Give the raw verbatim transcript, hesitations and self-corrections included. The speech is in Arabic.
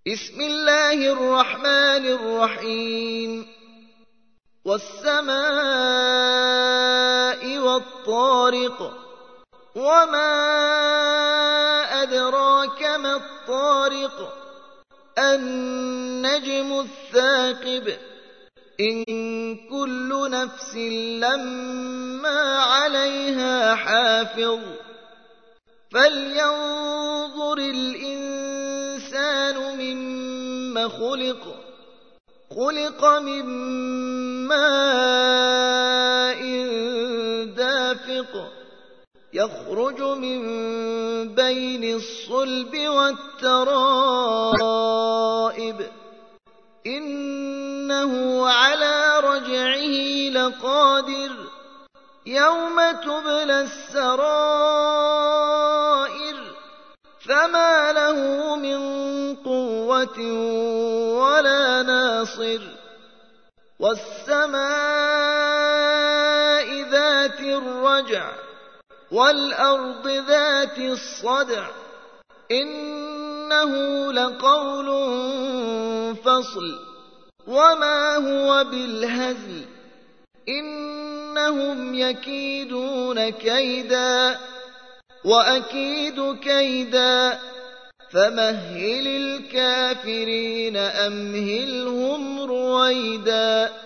بسم الله الرحمن الرحيم والسماء والطارق وما أدراك ما الطارق النجم الثاقب إن كل نفس لما عليها حافظ فلينظر الإنسان مما خلق خلق من ماء دافق يخرج من بين الصلب والترائب إنه على رجعه لقادر يوم تبلى السرائر فما له من قوة ولا ناصر والسماء ذات الرجع والأرض ذات الصدع إنه لقول فصل وما هو بالهزل إنهم يكيدون كيدا وأكيد كيدا فمهل الكافرين أمهلهم رويدا.